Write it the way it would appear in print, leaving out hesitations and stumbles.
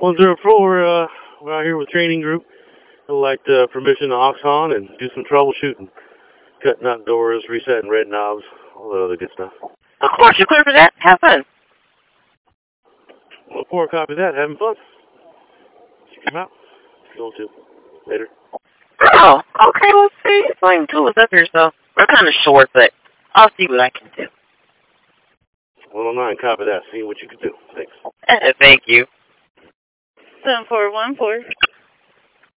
104, we're out here with training group. I'd like permission to aux on and do some troubleshooting. Cutting out doors, resetting red knobs, all that other good stuff. Of course, you're clear for that. Have fun. 104, copy that. Having fun. Come out. Going to. Later. Oh, okay, let's see. Flame 2 is up here, so we're kind of short, but I'll see what I can do. 109, copy that. See what you can do. Thanks. Thank you. 7414.